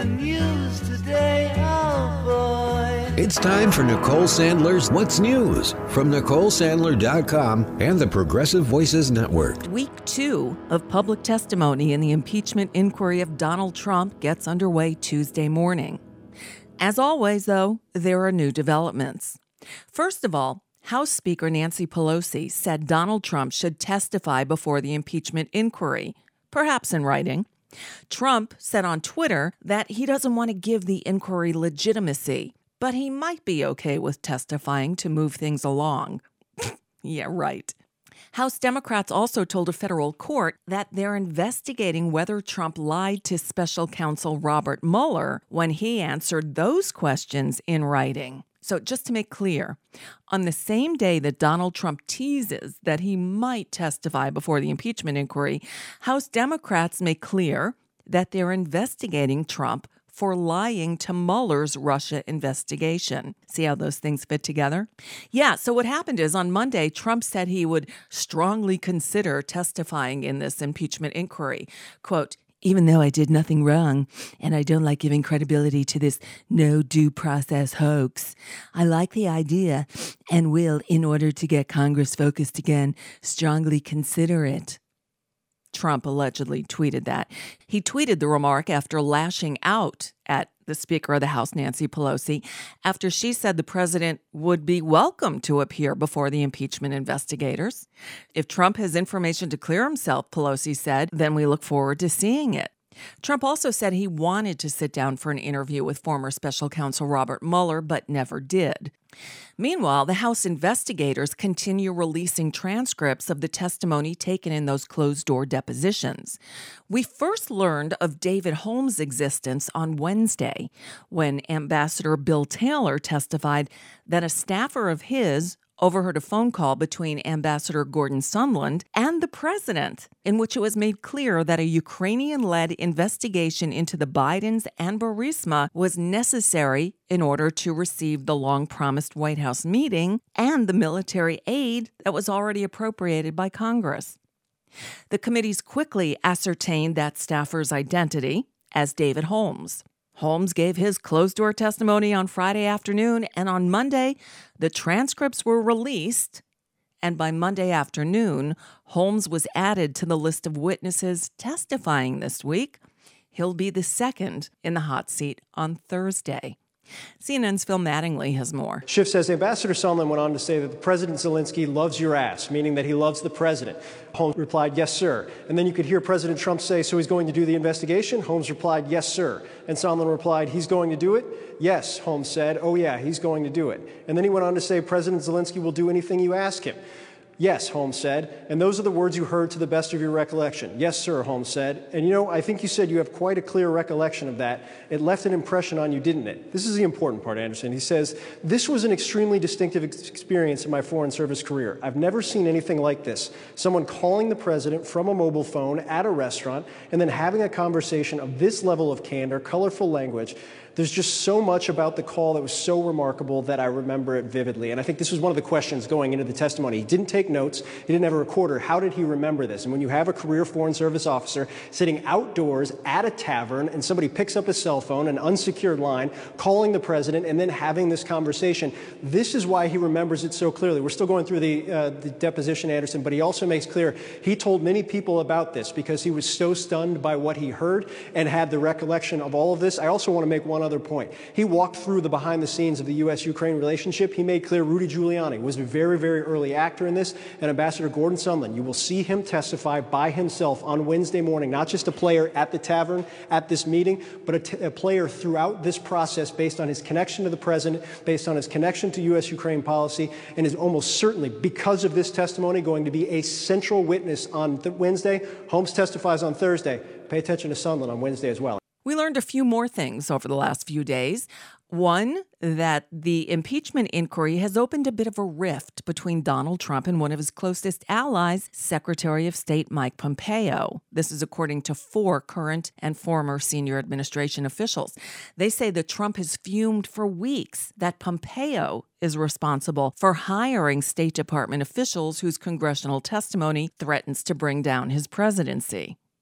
the news today, oh boy. It's time for Nicole Sandler's What's News from NicoleSandler.com and the Progressive Voices Network. Week 2 of public testimony in the impeachment inquiry of Donald Trump gets underway Tuesday morning. As always, though, there are new developments. First of all, House Speaker Nancy Pelosi said Donald Trump should testify before the impeachment inquiry, perhaps in writing. Trump said on Twitter that he doesn't want to give the inquiry legitimacy, but he might be okay with testifying to move things along. Yeah, right. House Democrats also told a federal court that they're investigating whether Trump lied to special counsel Robert Mueller when he answered those questions in writing. So just to make clear, on the same day that Donald Trump teases that he might testify before the impeachment inquiry, House Democrats make clear that they're investigating Trump for lying to Mueller's Russia investigation. See how those things fit together? Yeah, so what happened is on Monday, Trump said he would strongly consider testifying in this impeachment inquiry. Quote, even though I did nothing wrong and I don't like giving credibility to this no due process hoax, I like the idea and will, in order to get Congress focused again, strongly consider it. Trump allegedly tweeted that. He tweeted the remark after lashing out at the Speaker of the House, Nancy Pelosi, after she said the president would be welcome to appear before the impeachment investigators. If Trump has information to clear himself, Pelosi said, then we look forward to seeing it. Trump also said he wanted to sit down for an interview with former special counsel Robert Mueller, but never did. Meanwhile, the House investigators continue releasing transcripts of the testimony taken in those closed-door depositions. We first learned of David Holmes' existence on Wednesday, when Ambassador Bill Taylor testified that a staffer of his overheard a phone call between Ambassador Gordon Sondland and the president, in which it was made clear that a Ukrainian-led investigation into the Bidens and Burisma was necessary in order to receive the long-promised White House meeting and the military aid that was already appropriated by Congress. The committees quickly ascertained that staffer's identity as David Holmes. Holmes gave his closed-door testimony on Friday afternoon, and on Monday, the transcripts were released, and by Monday afternoon, Holmes was added to the list of witnesses testifying this week. He'll be the second in the hot seat on Thursday. CNN's Phil Mattingly has more. Schiff says Ambassador Sondland went on to say that President Zelensky loves your ass, meaning that he loves the president. Holmes replied, yes, sir. And then you could hear President Trump say, so he's going to do the investigation? Holmes replied, yes, sir. And Sondland replied, he's going to do it? Yes, Holmes said. Oh, yeah, he's going to do it. And then he went on to say, President Zelensky will do anything you ask him. Yes, Holmes said, and those are the words you heard to the best of your recollection. Yes, sir, Holmes said. And I think you said you have quite a clear recollection of that. It left an impression on you, didn't it? This is the important part, Anderson. He says, this was an extremely distinctive experience in my Foreign Service career. I've never seen anything like this. Someone calling the president from a mobile phone at a restaurant and then having a conversation of this level of candor, colorful language. There's just so much about the call that was so remarkable that I remember it vividly. And I think this was one of the questions going into the testimony. He didn't take notes. He didn't have a recorder. How did he remember this? And when you have a career Foreign Service officer sitting outdoors at a tavern and somebody picks up a cell phone, an unsecured line, calling the president and then having this conversation, this is why he remembers it so clearly. We're still going through the deposition, Anderson, but he also makes clear he told many people about this because he was so stunned by what he heard and had the recollection of all of this. I also want to make one other point. He walked through the behind the scenes of the U.S.-Ukraine relationship. He made clear Rudy Giuliani was a very, very early actor in this, and Ambassador Gordon Sondland. You will see him testify by himself on Wednesday morning, not just a player at the tavern at this meeting, but a player throughout this process based on his connection to the president, based on his connection to U.S.-Ukraine policy, and is almost certainly, because of this testimony, going to be a central witness on Wednesday. Holmes testifies on Thursday. Pay attention to Sondland on Wednesday as well. We learned a few more things over the last few days. One, that the impeachment inquiry has opened a bit of a rift between Donald Trump and one of his closest allies, Secretary of State Mike Pompeo. This is according to 4 current and former senior administration officials. They say that Trump has fumed for weeks that Pompeo is responsible for hiring State Department officials whose congressional testimony threatens to bring down his presidency.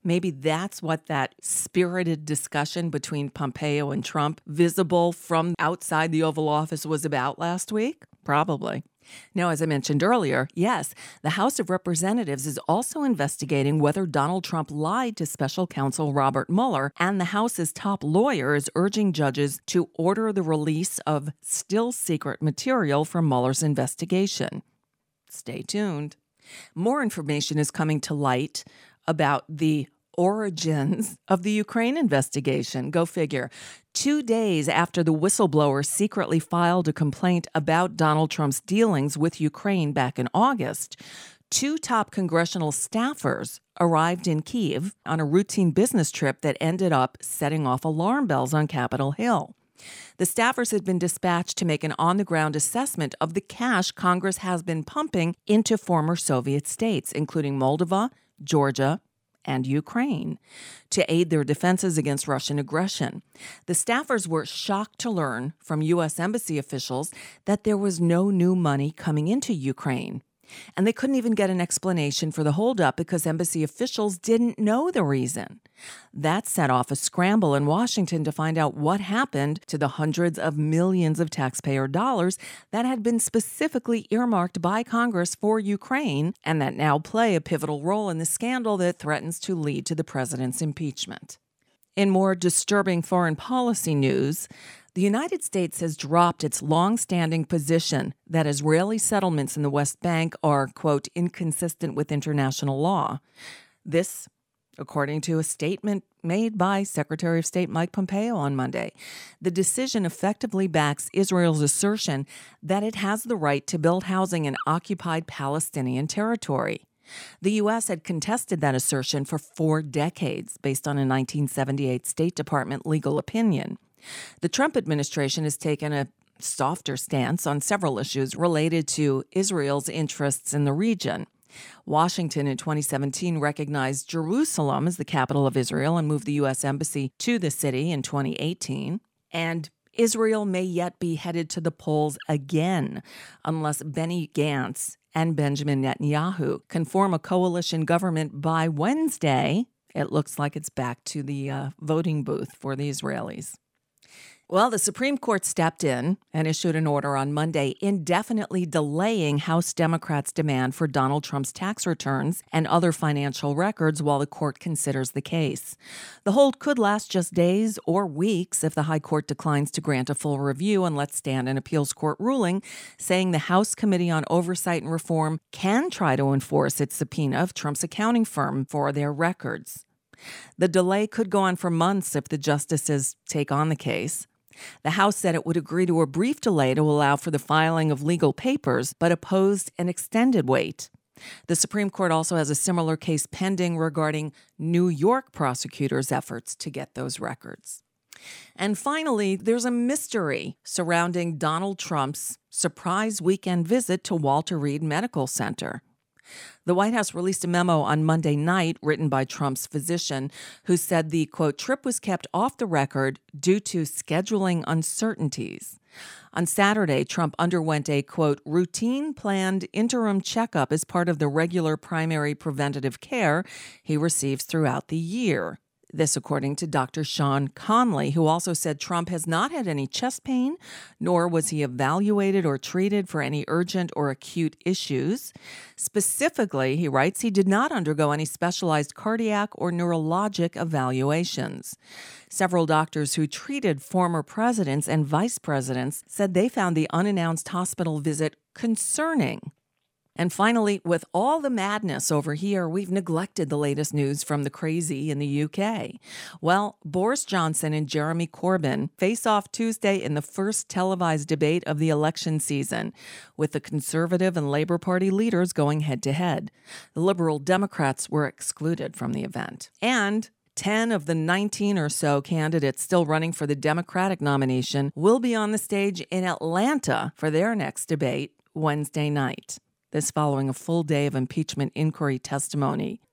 Maybe that's what that spirited discussion between Pompeo and Trump, visible from outside the Oval Office, was about last week? Probably. Now, as I mentioned earlier, yes, the House of Representatives is also investigating whether Donald Trump lied to special counsel Robert Mueller, and the House's top lawyer is urging judges to order the release of still secret material from Mueller's investigation. Stay tuned. More information is coming to light about the origins of the Ukraine investigation. Go figure. 2 days after the whistleblower secretly filed a complaint about Donald Trump's dealings with Ukraine back in August, 2 top congressional staffers arrived in Kyiv on a routine business trip that ended up setting off alarm bells on Capitol Hill. The staffers had been dispatched to make an on-the-ground assessment of the cash Congress has been pumping into former Soviet states, including Moldova, Georgia, and Ukraine, to aid their defenses against Russian aggression. The staffers were shocked to learn from U.S. Embassy officials that there was no new money coming into Ukraine. And they couldn't even get an explanation for the holdup because embassy officials didn't know the reason. That set off a scramble in Washington to find out what happened to the hundreds of millions of taxpayer dollars that had been specifically earmarked by Congress for Ukraine and that now play a pivotal role in the scandal that threatens to lead to the president's impeachment. In more disturbing foreign policy news, the United States has dropped its long-standing position that Israeli settlements in the West Bank are, quote, inconsistent with international law. This, according to a statement made by Secretary of State Mike Pompeo on Monday. The decision effectively backs Israel's assertion that it has the right to build housing in occupied Palestinian territory. The U.S. had contested that assertion for 4 decades based on a 1978 State Department legal opinion. The Trump administration has taken a softer stance on several issues related to Israel's interests in the region. Washington in 2017 recognized Jerusalem as the capital of Israel and moved the U.S. Embassy to the city in 2018. And Israel may yet be headed to the polls again unless Benny Gantz and Benjamin Netanyahu can form a coalition government by Wednesday. It looks like it's back to the voting booth for the Israelis. Well, the Supreme Court stepped in and issued an order on Monday indefinitely delaying House Democrats' demand for Donald Trump's tax returns and other financial records while the court considers the case. The hold could last just days or weeks if the High Court declines to grant a full review and lets stand an appeals court ruling saying the House Committee on Oversight and Reform can try to enforce its subpoena of Trump's accounting firm for their records. The delay could go on for months if the justices take on the case. The House said it would agree to a brief delay to allow for the filing of legal papers, but opposed an extended wait. The Supreme Court also has a similar case pending regarding New York prosecutors' efforts to get those records. And finally, there's a mystery surrounding Donald Trump's surprise weekend visit to Walter Reed Medical Center. The White House released a memo on Monday night written by Trump's physician who said the, quote, trip was kept off the record due to scheduling uncertainties. On Saturday, Trump underwent a, quote, routine planned interim checkup as part of the regular primary preventative care he receives throughout the year. This according to Dr. Sean Conley, who also said Trump has not had any chest pain, nor was he evaluated or treated for any urgent or acute issues. Specifically, he writes, he did not undergo any specialized cardiac or neurologic evaluations. Several doctors who treated former presidents and vice presidents said they found the unannounced hospital visit concerning. And finally, with all the madness over here, we've neglected the latest news from the crazy in the UK. Well, Boris Johnson and Jeremy Corbyn face off Tuesday in the first televised debate of the election season, with the Conservative and Labour Party leaders going head-to-head. The Liberal Democrats were excluded from the event. And 10 of the 19 or so candidates still running for the Democratic nomination will be on the stage in Atlanta for their next debate Wednesday night. This following a full day of impeachment inquiry testimony.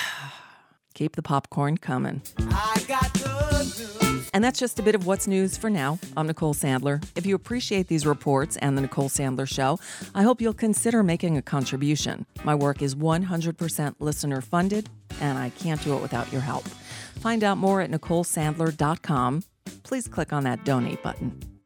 Keep the popcorn coming. I got good news. And that's just a bit of what's news for now. I'm Nicole Sandler. If you appreciate these reports and the Nicole Sandler Show, I hope you'll consider making a contribution. My work is 100% listener funded and I can't do it without your help. Find out more at NicoleSandler.com. Please click on that donate button.